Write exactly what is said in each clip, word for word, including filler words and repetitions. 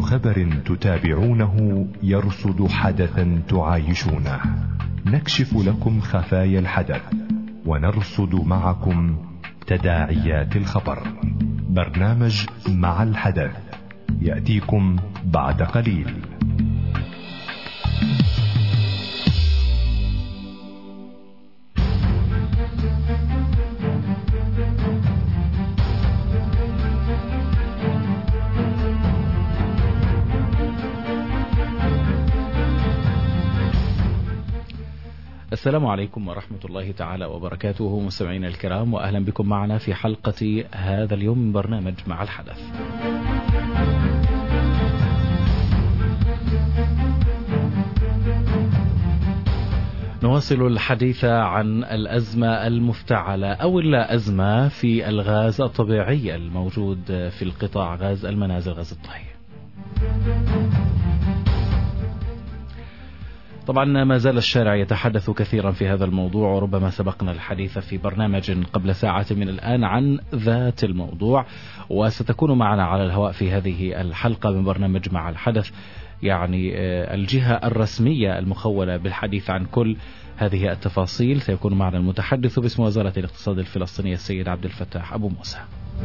خبر تتابعونه يرصد حدثا تعايشونه. نكشف لكم خفايا الحدث ونرصد معكم تداعيات الخبر. برنامج مع الحدث يأتيكم بعد قليل. السلام عليكم ورحمة الله تعالى وبركاته، مستمعينا الكرام، وأهلا بكم معنا في حلقة هذا اليوم من برنامج مع الحدث. نواصل الحديث عن الأزمة المفتعلة أو اللا أزمة في الغاز الطبيعي الموجود في القطاع، غاز المنازل، غاز الطهي. طبعا ما زال الشارع يتحدث كثيرا في هذا الموضوع، وربما سبقنا الحديث في برنامج قبل ساعة من الآن عن ذات الموضوع، وستكون معنا على الهواء في هذه الحلقة من برنامج مع الحدث يعني الجهة الرسمية المخولة بالحديث عن كل هذه التفاصيل. سيكون معنا المتحدث باسم وزارة الاقتصاد الفلسطينية السيد عبد الفتاح أبو موسى.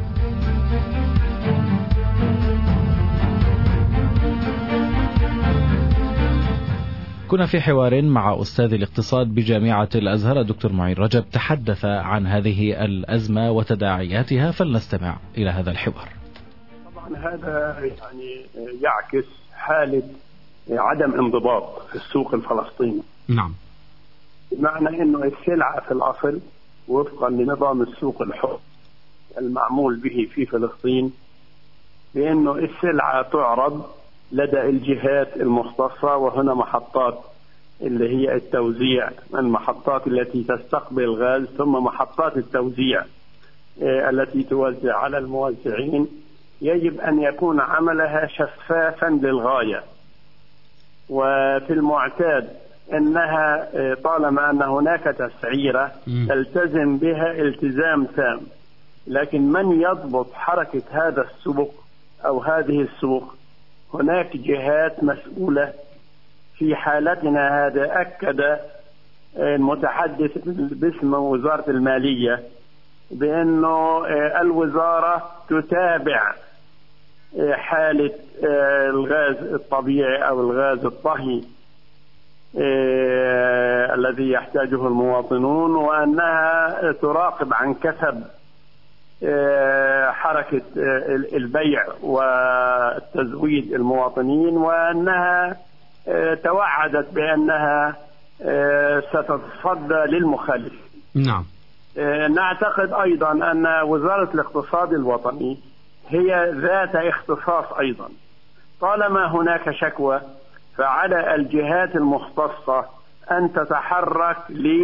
كنا في حوار مع أستاذ الاقتصاد بجامعة الأزهر الدكتور معين رجب، تحدث عن هذه الأزمة وتداعياتها، فلنستمع إلى هذا الحوار. طبعا هذا يعني يعكس حالة عدم انضباط في السوق الفلسطيني. نعم. بمعنى أنه السلعة في الأصل وفقا لنظام السوق الحر المعمول به في فلسطين، بأنه السلعة تعرض لدى الجهات المختصة، وهنا محطات اللي هي التوزيع، المحطات التي تستقبل الغاز، ثم محطات التوزيع التي توزع على الموزعين. يجب أن يكون عملها شفافا للغاية، وفي المعتاد أنها طالما أن هناك تسعيرة تلتزم بها التزام تام، لكن من يضبط حركة هذا السوق أو هذه السوق؟ هناك جهات مسؤولة. في حالتنا هذا أكد المتحدث باسم وزارة المالية بأنه الوزارة تتابع حالة الغاز الطبيعي أو الغاز الطهي الذي يحتاجه المواطنون، وأنها تراقب عن كسب حركة البيع والتزويد المواطنين، وأنها توعدت بأنها ستتصدى للمخالفين. نعم. نعتقد أيضا أن وزارة الاقتصاد الوطني هي ذات اختصاص أيضا. طالما هناك شكوى فعلى الجهات المختصة أن تتحرك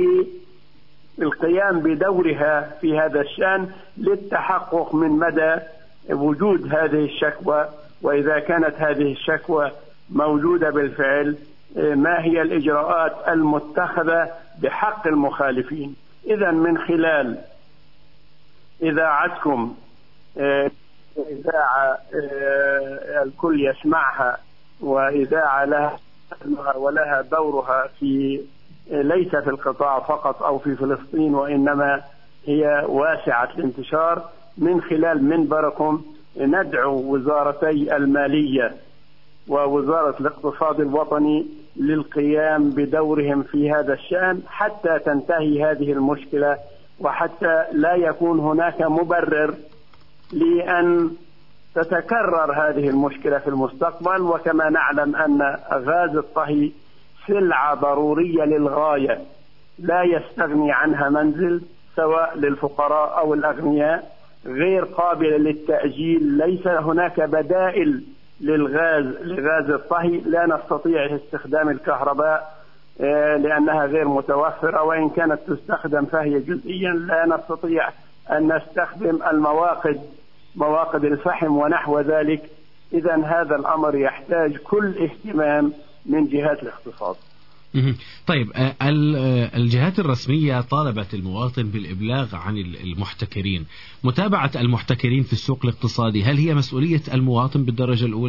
للقيام بدورها في هذا الشأن للتحقق من مدى وجود هذه الشكوى، وإذا كانت هذه الشكوى موجودة بالفعل ما هي الإجراءات المتخذة بحق المخالفين. إذن من خلال إذاعتكم، إذاعة الكل يسمعها، وإذاعة لها ولها دورها في ليس في القطاع فقط أو في فلسطين، وإنما هي واسعة الانتشار، من خلال منبركم ندعو وزارتي المالية ووزارة الاقتصاد الوطني للقيام بدورهم في هذا الشأن حتى تنتهي هذه المشكلة، وحتى لا يكون هناك مبرر لأن تتكرر هذه المشكلة في المستقبل. وكما نعلم أن غاز الطهي سلعة ضرورية للغاية لا يستغني عنها منزل، سواء للفقراء أو الأغنياء، غير قابلة للتأجيل. ليس هناك بدائل للغاز لغاز الطهي، لا نستطيع استخدام الكهرباء لأنها غير متوفرة، وإن كانت تستخدم فهي جزئيا. لا نستطيع أن نستخدم المواقد مواقد الفحم ونحو ذلك. إذن هذا الأمر يحتاج كل اهتمام من جهات الاقتصاد. طيب، الجهات الرسمية طالبت المواطن بالإبلاغ عن المحتكرين. متابعة المحتكرين في السوق الاقتصادي هل هي مسؤولية المواطن بالدرجة الأولى؟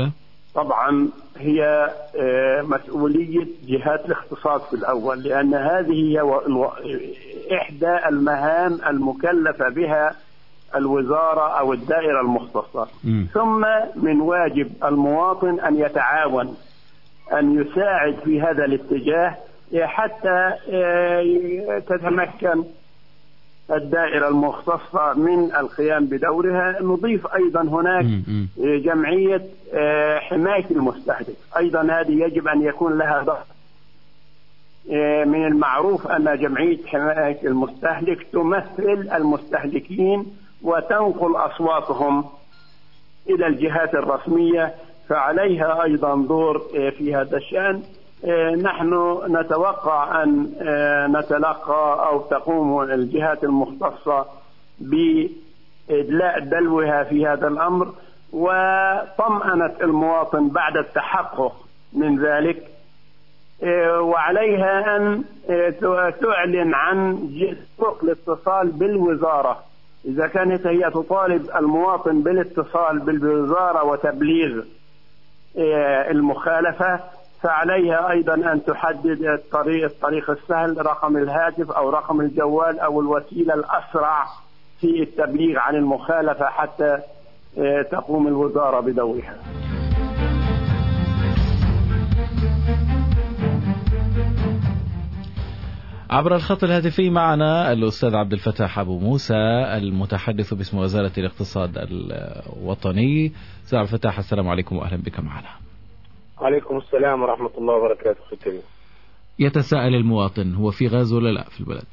طبعا هي مسؤولية جهات الاقتصاد في الأول، لأن هذه هي إحدى المهام المكلفة بها الوزارة أو الدائرة المختصة. م. ثم من واجب المواطن أن يتعاون، أن يساعد في هذا الاتجاه حتى تتمكن الدائرة المختصة من القيام بدورها. نضيف أيضا هناك جمعية حماية المستهلك، أيضا هذه يجب أن يكون لها دور. من المعروف أن جمعية حماية المستهلك تمثل المستهلكين وتنقل أصواتهم إلى الجهات الرسمية، فعليها أيضا دور في هذا الشأن. نحن نتوقع أن نتلقى أو تقوم الجهات المختصة بإدلاء دلوها في هذا الأمر وطمأنة المواطن بعد التحقق من ذلك، وعليها أن تعلن عن طرق الاتصال بالوزارة. إذا كانت هي تطالب المواطن بالاتصال بالوزارة وتبليغ المخالفة، فعليها أيضا أن تحدد الطريق الطريق السهل، رقم الهاتف أو رقم الجوال أو الوسيلة الأسرع في التبليغ عن المخالفة حتى تقوم الوزارة بدورها. عبر الخط الهاتفي معنا الأستاذ عبد الفتاح أبو موسى المتحدث باسم وزارة الاقتصاد الوطني. أستاذ عبد الفتاح، السلام عليكم وأهلا بك معنا. وعليكم السلام ورحمة الله وبركاته. الكريم. يتساءل المواطن، هو في غاز ولا لا في البلد؟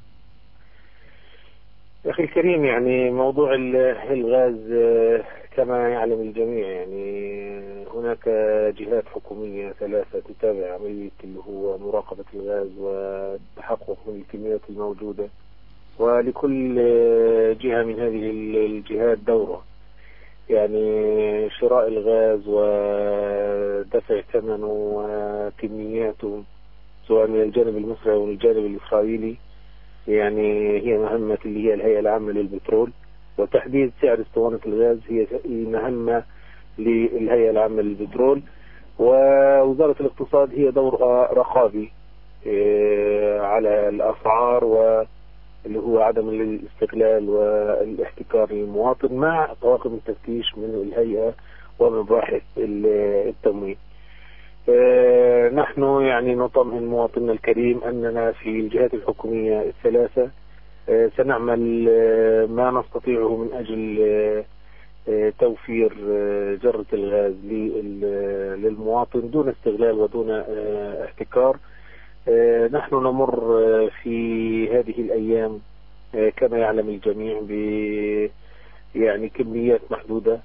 يا أخي الكريم، يعني موضوع الغاز كما يعلم الجميع، يعني هناك جهات حكومية ثلاثة تتابع عملية اللي هو مراقبة الغاز والتحقق من الكميات الموجودة، ولكل جهة من هذه الجهات دورة، يعني شراء الغاز ودفع ثمنه وكمياته سواء من الجانب المصري أو من الجانب الإسرائيلي. يعني هي مهمة اللي هي الهيئة العامة للبترول، وتحديد سعر اسطوانة الغاز هي مهمة للهيئة العامة للبترول. ووزارة الاقتصاد هي دورها رقابي على الأسعار واللي هو عدم الاستغلال والاحتكار للمواطن مع طواقم التفتيش من الهيئة ومباحث التموين. نحن يعني نطمئن مواطننا الكريم أننا في الجهات الحكومية الثلاثة سنعمل ما نستطيعه من أجل توفير جرة الغاز للمواطن دون استغلال ودون احتكار. نحن نمر في هذه الأيام كما يعلم الجميع ب يعني كميات محدودة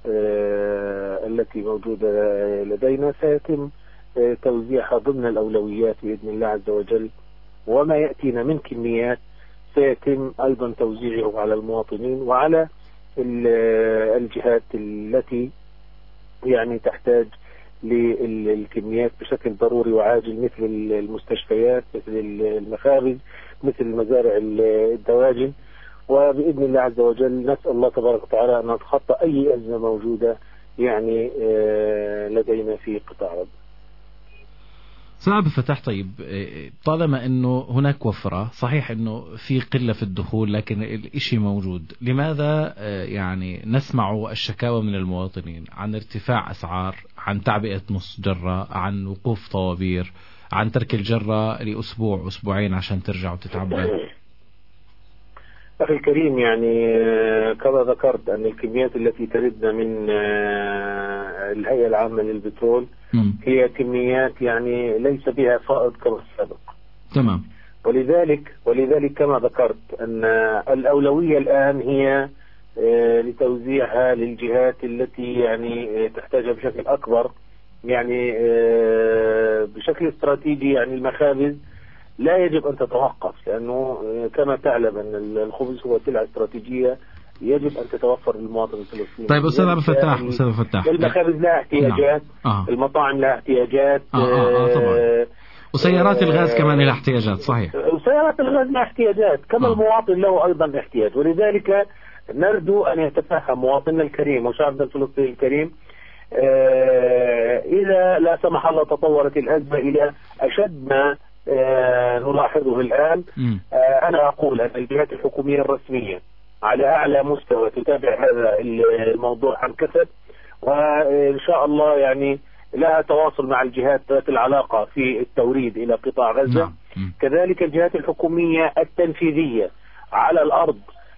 التي موجودة لدينا سيتم توزيعها ضمن الأولويات بإذن الله عز وجل، وما يأتينا من كميات سيتم أيضا توزيعه على المواطنين وعلى الجهات التي يعني تحتاج للكميات بشكل ضروري وعاجل، مثل المستشفيات، مثل المخابز، مثل مزارع الدواجن. وبإذن الله عز وجل نسأل الله تبارك وتعالى أن نتخطى أي أزمة موجودة يعني لدينا في قطاع غزة. سيد عبد الفتاح، طيب طالما أنه هناك وفرة، صحيح أنه في قلة في الدخول لكن الإشي موجود، لماذا يعني نسمع الشكاوى من المواطنين عن ارتفاع أسعار، عن تعبئة نص جرة، عن وقوف طوابير، عن ترك الجرة لأسبوع أسبوعين عشان ترجع وتتعبى؟ أخي الكريم، يعني كما ذكرت أن الكميات التي تردنا من الهيئة العامة للبترول هي كميات يعني ليس بها فائض كما السابق. تمام. ولذلك ولذلك كما ذكرت أن الأولوية الآن هي لتوزيعها للجهات التي يعني تحتاجها بشكل أكبر، يعني بشكل استراتيجي. يعني المخابز لا يجب أن تتوقف، لأنه كما تعلم أن الخبز هو سلعة استراتيجية يجب أن تتوفر للمواطن الفلسطيني. طيب أستاذ عبد الفتاح، أستاذ عبد الفتاح، المخابز لها احتياجات، نعم. آه. المطاعم لها احتياجات، آه آه آه طبعا. وسيارات الغاز كمان لها احتياجات، صحيح. وسيارات الغاز لها احتياجات كما آه. المواطن له أيضا احتياج. ولذلك نرجو أن يتفهم مواطننا الكريم وشعبنا الفلسطيني الكريم إذا لا سمح الله تطورت الأزمة إلى أشد ما نلاحظه الآن، أنا أقول أن الجهات الحكومية الرسمية على أعلى مستوى تتابع هذا الموضوع عن كثب، وإن شاء الله يعني لها تواصل مع الجهات ذات العلاقة في التوريد إلى قطاع غزة. م. كذلك الجهات الحكومية التنفيذية على الأرض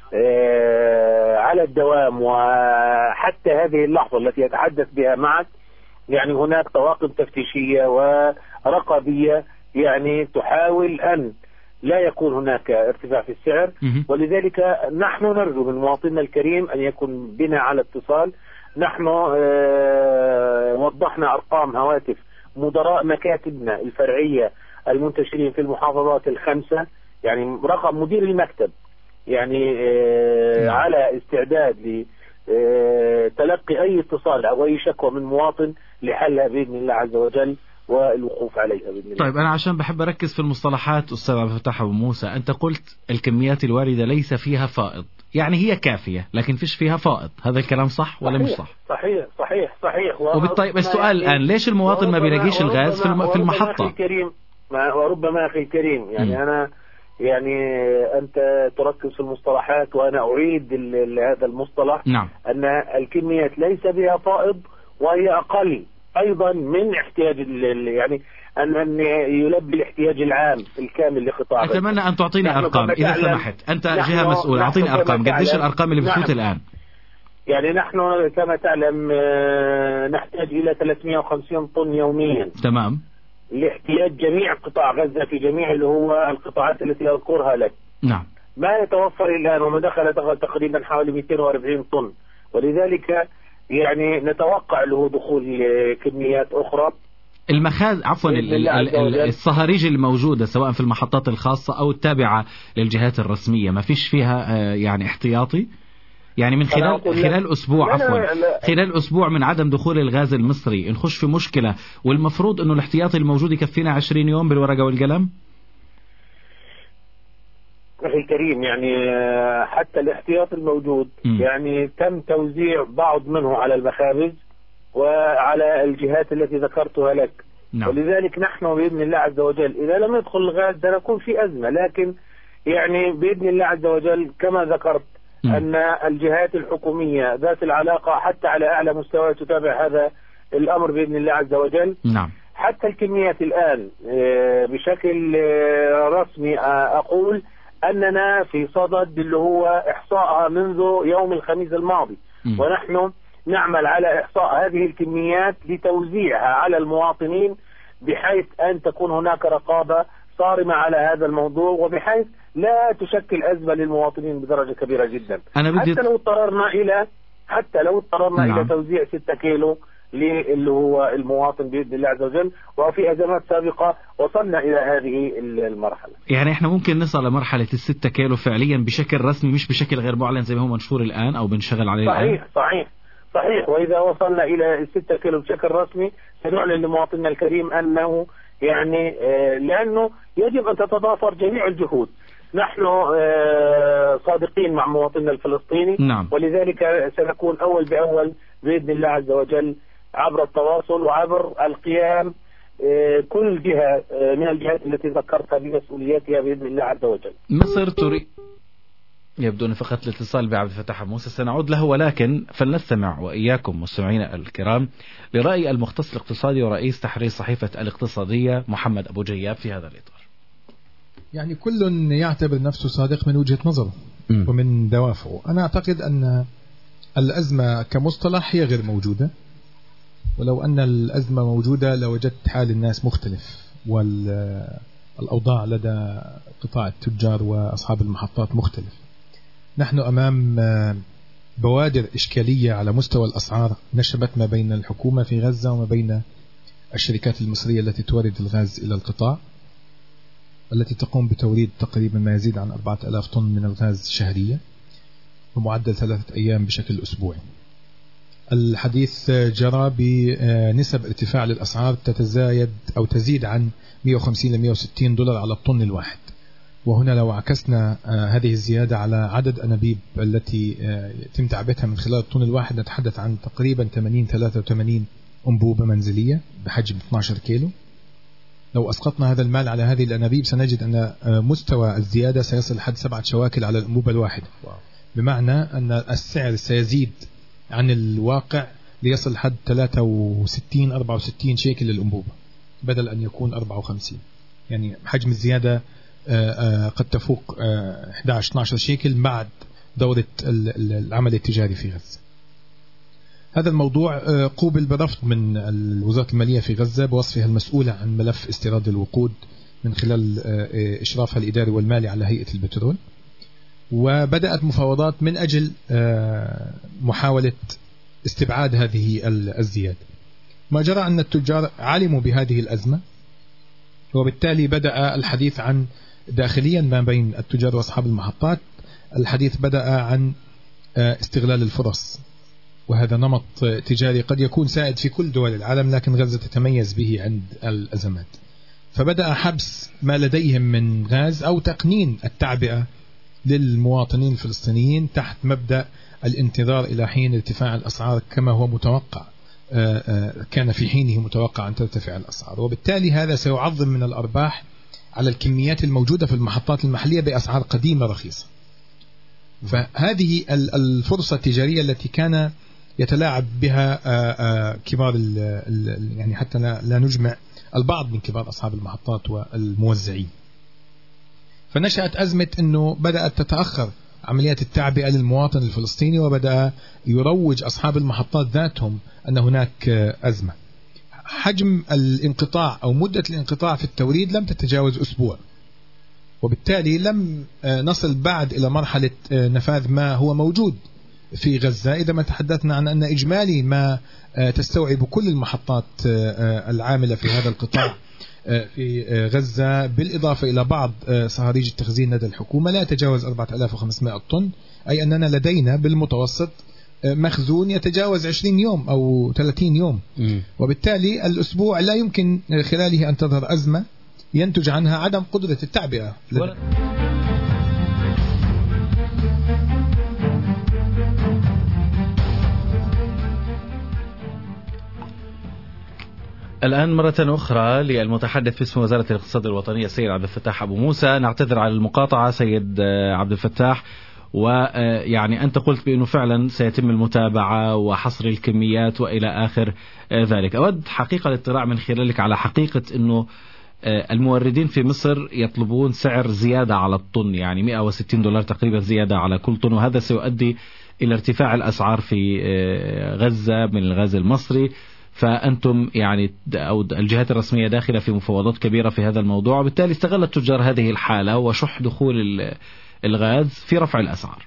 على الدوام، وحتى هذه اللحظة التي أتحدث بها معك يعني هناك طواقم تفتيشية ورقابية يعني تحاول أن لا يكون هناك ارتفاع في السعر. م. ولذلك نحن نرجو من مواطننا الكريم أن يكون بنا على اتصال. نحن اه وضحنا أرقام هواتف مدراء مكاتبنا الفرعية المنتشرين في المحافظات الخمسة، يعني رقم مدير المكتب يعني اه على استعداد لتلقي أي اتصال أو أي شكوى من مواطن لحلها بإذن الله عز وجل والوقوف عليها بإذن الله. طيب أنا عشان بحب أركز في المصطلحات أستاذ عبد الفتاح أبو موسى، أنت قلت الكميات الواردة ليس فيها فائض، يعني هي كافية لكن فيش فيها فائض، هذا الكلام صح ولا صحيح مش صح؟ صحيح صحيح صحيح. وبالطيب السؤال الآن يعني ليش المواطن ما بيلاقيش الغاز في في المحطة؟ الكريم وربما أخي الكريم يعني م. أنا يعني أنت تركز في المصطلحات وأنا أعيد هذا المصطلح. نعم. أن الكميات ليس بها فائض وهي أقل أيضا من احتياج يعني أن أن يلبي الاحتياج العام الكامل لقطاع. أتمنى أن تعطيني أرقام إذا سمحت، أنت جهة مسؤولة، أعطيني أرقام، قديش الأرقام اللي بتفوت نعم. الآن يعني نحن كما تعلم نحتاج إلى ثلاثمئة وخمسين طن يوميا. تمام. لاحتياج جميع قطاع غزة في جميع اللي هو القطاعات التي أذكرها لك. نعم. ما يتوفر الآن وما دخل تقريبا حوالي مئتين وأربعين طن، ولذلك يعني نتوقع له دخول كميات أخرى. المخازن عفوا الصهاريج الموجودة سواء في المحطات الخاصة أو التابعة للجهات الرسمية ما فيش فيها يعني احتياطي؟ يعني من خلال خلال أسبوع عفوا خلال أسبوع من عدم دخول الغاز المصري نخش في مشكلة، والمفروض إنه الاحتياطي الموجود يكفينا عشرين يوم بالورقة والقلم. أخي الكريم يعني حتى الاحتياط الموجود م. يعني تم توزيع بعض منه على المخابز وعلى الجهات التي ذكرتها لك. نعم. ولذلك نحن بإذن الله عز وجل إذا لم يدخل الغاز سنكون في أزمة، لكن يعني بإذن الله عز وجل كما ذكرت م. أن الجهات الحكومية ذات العلاقة حتى على أعلى مستوى تتابع هذا الأمر بإذن الله عز وجل. نعم. حتى الكميات الآن بشكل رسمي أقول أننا في صدد اللي هو إحصائها منذ يوم الخميس الماضي، م. ونحن نعمل على إحصاء هذه الكميات لتوزيعها على المواطنين بحيث أن تكون هناك رقابة صارمة على هذا الموضوع، وبحيث لا تشكل أزمة للمواطنين بدرجة كبيرة جدا. أنا بدي... حتى لو اضطررنا إلى حتى لو اضطررنا نعم. إلى توزيع ستة كيلو اللي هو المواطن بإذن الله عز وجل، وفي أزمات سابقة وصلنا إلى هذه المرحلة. يعني إحنا ممكن نصل لمرحلة الستة كيلو فعليا بشكل رسمي مش بشكل غير معلن زي ما هو منشور الآن أو بنشغل عليه صحيح الآن. صحيح صحيح. وإذا وصلنا إلى الستة كيلو بشكل رسمي سنعلن لمواطننا الكريم أنه يعني لأنه يجب أن تتضافر جميع الجهود. نحن صادقين مع مواطننا الفلسطيني. نعم. ولذلك سنكون أول بأول بإذن الله عز وجل عبر التواصل وعبر القيام كل جهة من الجهات التي ذكرتها بمسؤولياتها بإذن الله عز وجل. مصر تريد يبدو أن فقط الاتصال بعبد الفتاح موسى سنعود له، ولكن فلنستمع وإياكم مستمعينا الكرام لرأي المختص الاقتصادي ورئيس تحرير صحيفة الاقتصادية محمد أبو جياب في هذا الإطار. يعني كل يعتبر نفسه صادق من وجهة نظره م. ومن دوافعه. أنا أعتقد أن الأزمة كمصطلح هي غير موجودة، ولو أن الأزمة موجودة لوجدت حال الناس مختلف، والأوضاع لدى قطاع التجار وأصحاب المحطات مختلف. نحن أمام بوادر إشكالية على مستوى الأسعار نشبت ما بين الحكومة في غزة وما بين الشركات المصرية التي تورد الغاز إلى القطاع، التي تقوم بتوريد تقريبا ما يزيد عن أربعة آلاف طن من الغاز شهريا ومعدل ثلاثة أيام بشكل أسبوعي. الحديث جرى بنسب ارتفاع للأسعار تتزايد أو تزيد عن مئة وخمسين إلى مئة وستين دولار على الطن الواحد. وهنا لو عكسنا هذه الزيادة على عدد أنابيب التي يتم تعبئتها من خلال الطن الواحد، نتحدث عن تقريبا ثمانين ثلاثة وثمانين أنبوبة منزلية بحجم اثني عشر كيلو. لو أسقطنا هذا المال على هذه الأنابيب سنجد أن مستوى الزيادة سيصل لحد سبعة شواكل على الأنبوبة الواحدة، بمعنى أن السعر سيزيد عن الواقع ليصل لحد ثلاثة وستين أربعة وستين شيكل للأنبوبة بدل أن يكون أربعة وخمسين. يعني حجم الزيادة قد تفوق أحد عشر اثني عشر شيكل بعد دورة العمل التجاري في غزة. هذا الموضوع قوبل برفض من وزارة المالية في غزة بوصفها المسؤولة عن ملف استيراد الوقود من خلال إشرافها الإداري والمالي على هيئة البترول، وبدأت مفاوضات من أجل محاولة استبعاد هذه الزيادة. ما جرى أن التجار علموا بهذه الأزمة، وبالتالي بدأ الحديث عن داخليا ما بين التجار وأصحاب المحطات، الحديث بدأ عن استغلال الفرص، وهذا نمط تجاري قد يكون سائد في كل دول العالم لكن غزة تتميز به عند الأزمات. فبدأ حبس ما لديهم من غاز أو تقنين التعبئة للمواطنين الفلسطينيين تحت مبدأ الانتظار إلى حين ارتفاع الأسعار كما هو متوقع، كان في حينه متوقع أن ترتفع الأسعار، وبالتالي هذا سيعظم من الأرباح على الكميات الموجودة في المحطات المحلية بأسعار قديمة رخيصة. فهذه الفرصة التجارية التي كان يتلاعب بها كبار يعني حتى لا نجمع البعض من كبار أصحاب المحطات والموزعين، فنشأت أزمة أنه بدأت تتأخر عمليات التعبئة للمواطن الفلسطيني، وبدأ يروج أصحاب المحطات ذاتهم أن هناك أزمة. حجم الانقطاع أو مدة الانقطاع في التوريد لم تتجاوز أسبوع، وبالتالي لم نصل بعد إلى مرحلة نفاذ ما هو موجود في غزة. إذا ما تحدثنا عن أن إجمالي ما تستوعب كل المحطات العاملة في هذا القطاع في غزة بالإضافة إلى بعض صهاريج التخزين لدى الحكومة لا يتجاوز أربعة آلاف وخمسمائة طن، أي أننا لدينا بالمتوسط مخزون يتجاوز عشرين يوم أو ثلاثين يوم، وبالتالي الأسبوع لا يمكن خلاله أن تظهر أزمة ينتج عنها عدم قدرة التعبئة. الآن مرة أخرى للمتحدث باسم وزارة الاقتصاد الوطنية السيد عبد الفتاح أبو موسى. نعتذر على المقاطعة سيد عبد الفتاح، ويعني أنت قلت بأنه فعلا سيتم المتابعة وحصر الكميات وإلى آخر ذلك. أود حقيقة الاطلاع من خلالك على حقيقة أنه الموردين في مصر يطلبون سعر زيادة على الطن، يعني مئة وستين دولار تقريبا زيادة على كل طن، وهذا سيؤدي إلى ارتفاع الأسعار في غزة من الغاز المصري. فأنتم يعني أو الجهات الرسمية داخلة في مفاوضات كبيرة في هذا الموضوع، وبالتالي استغل التجار هذه الحالة وشح دخول الغاز في رفع الأسعار.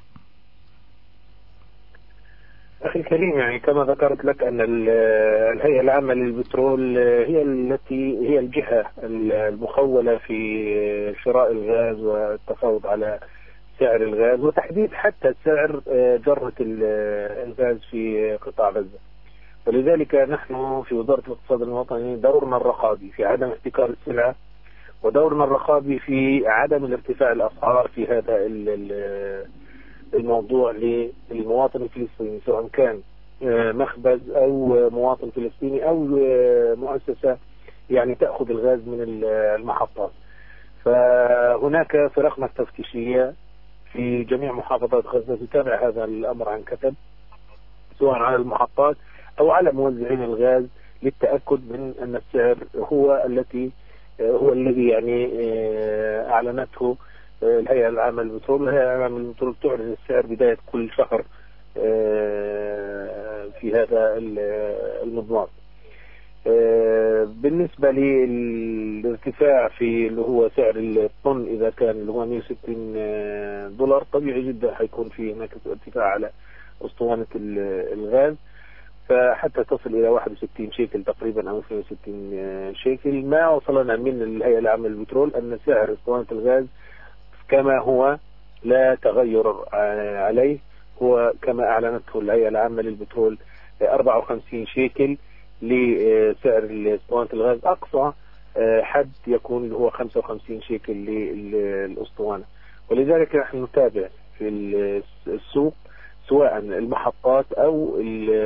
أخي الكريم، يعني كما ذكرت لك أن الهيئة العامة للبترول هي التي هي الجهة المخولة في شراء الغاز والتفاوض على سعر الغاز وتحديد حتى سعر جرة الغاز في قطاع غزة. ولذلك نحن في وزارة الاقتصاد الوطني دورنا الرقابي في عدم احتكار السلعة، ودورنا الرقابي في عدم الارتفاع الأسعار في هذا الموضوع للمواطن الفلسطيني، سواء كان مخبز أو مواطن فلسطيني أو مؤسسة يعني تأخذ الغاز من المحطات. فهناك فرقنا التفتيشية في جميع محافظات غزة تتابع هذا الأمر عن كثب، سواء على المحطات أو على موزعين الغاز، للتأكد من أن السعر هو التي هو الذي يعني أعلنته الهيئة العامة للبترول. الهيئة العامة للبترول تعلن السعر بداية كل شهر في هذا المضمار. بالنسبة للارتفاع في اللي هو سعر الطن، إذا كان اللي هو مئة وستين دولار، طبيعي جدا حيكون في هناك ارتفاع على أسطوانة الغاز، فحتى تصل إلى واحد وستين شيكل تقريبا أو اثنين وستين شيكل. ما وصلنا من الهيئة العامة للبترول أن سعر أسطوانة الغاز كما هو لا تغير عليه، هو كما أعلنته الهيئة العامة للبترول أربعة وخمسين شيكل لسعر أسطوانة الغاز. أقصى حد يكون اللي هو خمسة وخمسين شيكل للأسطوانة. ولذلك نحن نتابع في السوق سواء المحطات أو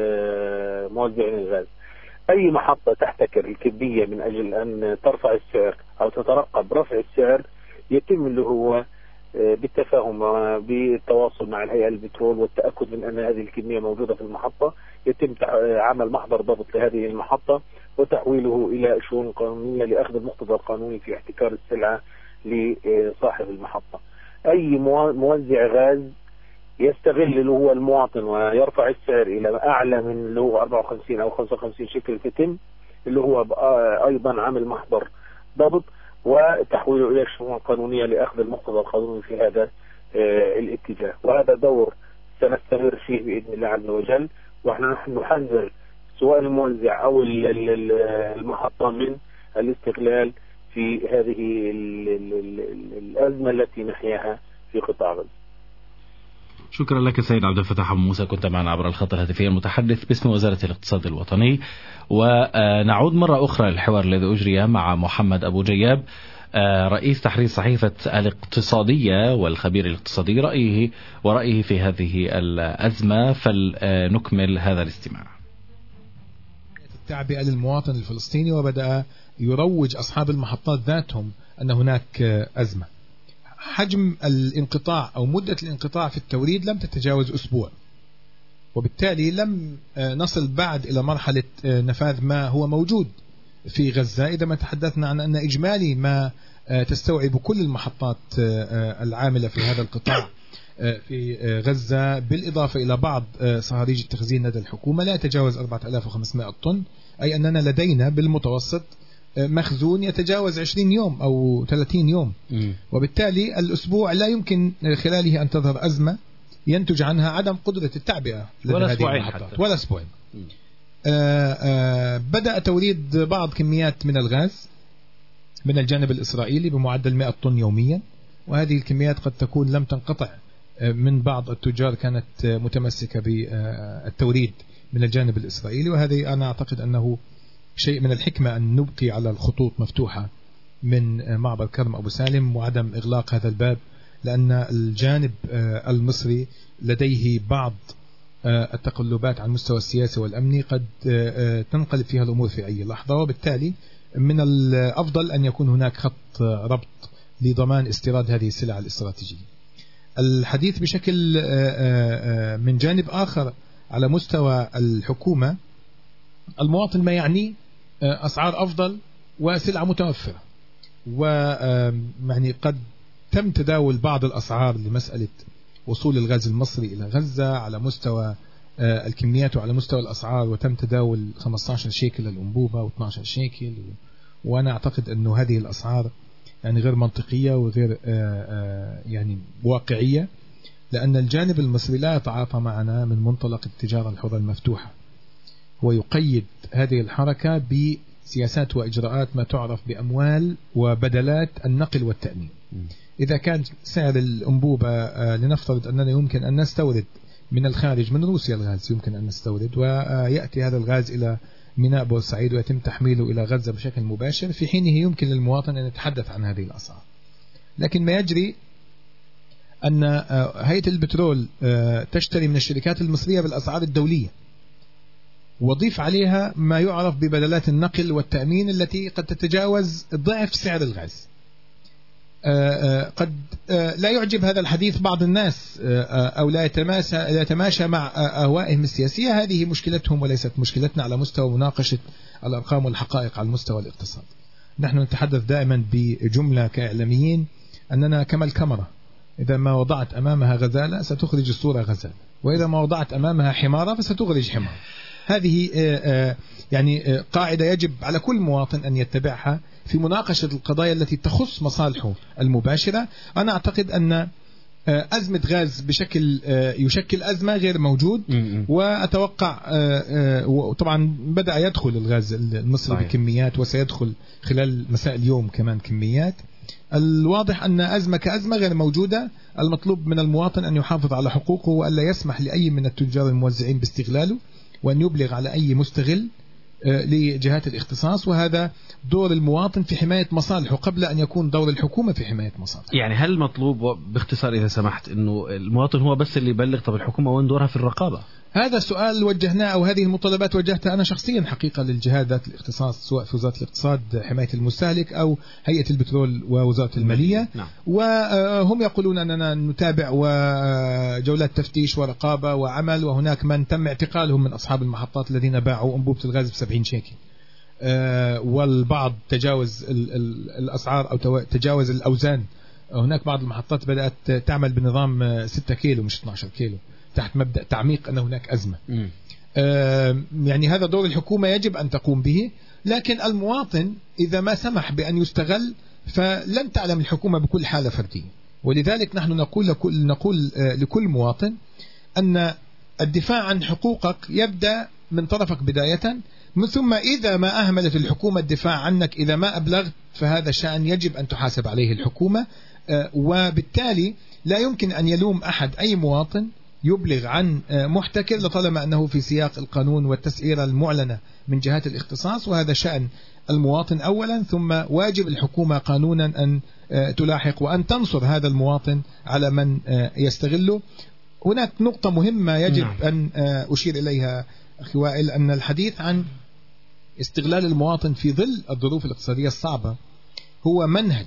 موزعين الغاز، أي محطة تحتكر الكمية من أجل أن ترفع السعر أو تترقب رفع السعر يتم اللي هو بالتفاهم بالتواصل مع الهيئة البترول والتأكد من أن هذه الكمية موجودة في المحطة، يتم عمل محضر ضبط لهذه المحطة وتحويله إلى شؤون قانونية لأخذ المقتضى القانوني في احتكار السلعة لصاحب المحطة. أي موزع غاز يستغل اللي هو المواطن ويرفع السعر إلى أعلى من اللي هو أربعة وخمسين أو خمسة وخمسين شكل فتم اللي هو أيضا عمل محضر ضبط وتحويله إلى شؤون قانونية لأخذ المقتضى القانوني في هذا الاتجاه. وهذا دور سنستمر فيه بإذن الله عز وجل، ونحن نحذر سواء الموزع أو المحطة من الاستغلال في هذه الأزمة التي نحياها في قطاع غزة. شكرا لك سيد عبد الفتاح أبو موسى، كنت معنا عبر الخط الهاتفي المتحدث باسم وزارة الاقتصاد الوطني. ونعود مرة أخرى للحوار الذي أجري مع محمد أبو جياب رئيس تحرير صحيفة الاقتصادية والخبير الاقتصادي رأيه ورأيه في هذه الأزمة، فلنكمل هذا الاستماع. التعبئة للمواطن الفلسطيني، وبدأ يروج أصحاب المحطات ذاتهم أن هناك أزمة. حجم الانقطاع أو مدة الانقطاع في التوريد لم تتجاوز أسبوع، وبالتالي لم نصل بعد إلى مرحلة نفاذ ما هو موجود في غزة. إذا ما تحدثنا عن أن إجمالي ما تستوعب كل المحطات العاملة في هذا القطاع في غزة بالإضافة إلى بعض صهاريج التخزين لدى الحكومة لا يتجاوز أربعة آلاف وخمسمائة طن، أي أننا لدينا بالمتوسط مخزون يتجاوز عشرين يوم أو ثلاثين يوم. م. وبالتالي الأسبوع لا يمكن خلاله أن تظهر أزمة ينتج عنها عدم قدرة التعبئة ولا أسبوعين حتى ولا أسبوعين. آآ آآ بدأ توريد بعض كميات من الغاز من الجانب الإسرائيلي بمعدل مئة طن يوميا، وهذه الكميات قد تكون لم تنقطع من بعض التجار كانت متمسكة بالتوريد من الجانب الإسرائيلي. وهذه أنا أعتقد أنه شيء من الحكمة أن نبقي على الخطوط مفتوحة من معبر كرم أبو سالم وعدم إغلاق هذا الباب، لأن الجانب المصري لديه بعض التقلبات على المستوى السياسي والأمني قد تنقلب فيها الأمور في أي لحظة، وبالتالي من الأفضل أن يكون هناك خط ربط لضمان استيراد هذه السلع الاستراتيجية. الحديث بشكل من جانب آخر على مستوى الحكومة، المواطن ما يعني أسعار أفضل وسلعة متوفرة، ويعني قد تم تداول بعض الأسعار لمسألة وصول الغاز المصري إلى غزة على مستوى الكميات وعلى مستوى الأسعار، وتم تداول خمسة عشر شيكل للأنبوبة و12 شيكل، وأنا أعتقد أنه هذه الأسعار يعني غير منطقية وغير يعني واقعية، لأن الجانب المصري لا يتعاطى معنا من منطلق التجارة الحرة المفتوحة، ويقيد هذه الحركة بسياسات وإجراءات ما تعرف بأموال وبدلات النقل والتأمين. إذا كان سعر الأنبوبة لنفترض أننا يمكن أن نستورد من الخارج من روسيا الغاز، يمكن أن نستورد ويأتي هذا الغاز إلى ميناء بورسعيد ويتم تحميله إلى غزة بشكل مباشر، في حينه يمكن للمواطن أن يتحدث عن هذه الأسعار. لكن ما يجري أن هيئة البترول تشتري من الشركات المصرية بالأسعار الدولية، وضيف عليها ما يعرف ببدلات النقل والتأمين التي قد تتجاوز ضعف سعر الغاز. قد لا يعجب هذا الحديث بعض الناس أو لا يتماشى, لا يتماشى مع أهوائهم السياسية، هذه مشكلتهم وليست مشكلتنا على مستوى مناقشة الأرقام والحقائق على المستوى الاقتصادي. نحن نتحدث دائما بجملة كإعلاميين أننا كما الكاميرا، إذا ما وضعت أمامها غزالة ستخرج الصورة غزالة، وإذا ما وضعت أمامها حمارة فستخرج حمار. هذه يعني قاعدة يجب على كل مواطن أن يتبعها في مناقشة القضايا التي تخص مصالحه المباشرة. أنا أعتقد أن أزمة غاز بشكل يشكل أزمة غير موجود، وأتوقع وطبعا بدأ يدخل الغاز المصري صحيح. بكميات، وسيدخل خلال مساء اليوم كمان كميات. الواضح أن أزمة كأزمة غير موجودة. المطلوب من المواطن أن يحافظ على حقوقه، وألا يسمح لأي من التجار الموزعين باستغلاله، وأن يبلغ على أي مستغل لجهات الاختصاص، وهذا دور المواطن في حماية مصالحه قبل أن يكون دور الحكومة في حماية مصالحه. يعني هل مطلوب باختصار إذا سمحت أنه المواطن هو بس اللي يبلغ؟ طب الحكومة وين دورها في الرقابة؟ هذا السؤال وجهناه، أو هذه المطالبات وجهتها أنا شخصيا حقيقة للجهات ذات الاختصاص، سواء في وزارة الاقتصاد حماية المستهلك أو هيئة البترول ووزارة المالية. نعم. وهم يقولون أننا نتابع وجولات تفتيش ورقابة وعمل، وهناك من تم اعتقالهم من أصحاب المحطات الذين باعوا أنبوبة الغاز بسبعين شيكل، والبعض تجاوز الأسعار أو تجاوز الأوزان. هناك بعض المحطات بدأت تعمل بنظام ستة كيلو مش اثناشر كيلو تحت مبدأ تعميق أن هناك أزمة. آه يعني هذا دور الحكومة يجب أن تقوم به، لكن المواطن إذا ما سمح بأن يستغل فلن تعلم الحكومة بكل حالة فردية. ولذلك نحن نقول لكل, نقول آه لكل مواطن أن الدفاع عن حقوقك يبدأ من طرفك بداية، ثم إذا ما أهملت الحكومة الدفاع عنك، إذا ما أبلغت، فهذا شأن يجب أن تحاسب عليه الحكومة. آه وبالتالي لا يمكن أن يلوم أحد أي مواطن يبلغ عن محتكر لطالما أنه في سياق القانون والتسعيرة المعلنة من جهات الاختصاص، وهذا شأن المواطن أولا، ثم واجب الحكومة قانونا أن تلاحق وأن تنصر هذا المواطن على من يستغله. هناك نقطة مهمة يجب نعم. أن أشير إليها أخي وائل، أن الحديث عن استغلال المواطن في ظل الظروف الاقتصادية الصعبة هو منهج.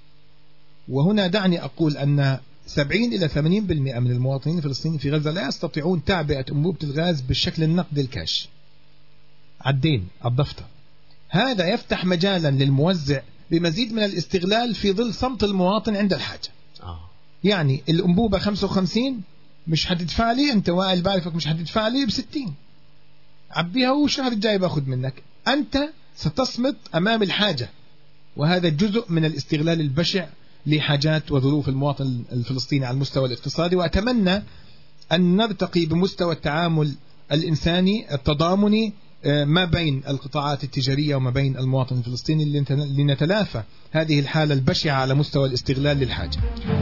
وهنا دعني أقول أن سبعين إلى ثمانين بالمئة من المواطنين الفلسطينيين في غزة لا يستطيعون تعبئة أنبوبة الغاز بالشكل النقدي الكاش عالدين الضفطة. هذا يفتح مجالا للموزع بمزيد من الاستغلال في ظل صمت المواطن عند الحاجة. آه. يعني الأنبوبة خمسة وخمسين مش هتدفع لي، أنت وائل بعرفك مش هتدفع لي بستين، عبيها والشهر الجاي باخد منك، أنت ستصمت أمام الحاجة. وهذا جزء من الاستغلال البشع لحاجات وظروف المواطن الفلسطيني على المستوى الاقتصادي. وأتمنى أن نرتقي بمستوى التعامل الإنساني التضامني ما بين القطاعات التجارية وما بين المواطن الفلسطيني لنتلافى هذه الحالة البشعة على مستوى الاستغلال للحاجة.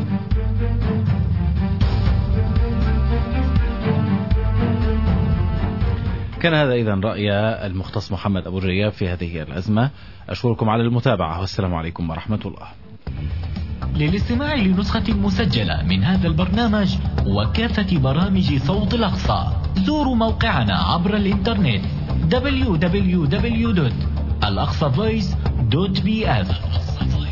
كان هذا إذن رأي المختص محمد أبو جياب في هذه الأزمة. أشكركم على المتابعة والسلام عليكم ورحمة الله. للاستماع لنسخة مسجلة من هذا البرنامج وكافة برامج صوت الأقصى زوروا موقعنا عبر الإنترنت دبليو دبليو دبليو دوت الأقصى فويس دوت بي إف.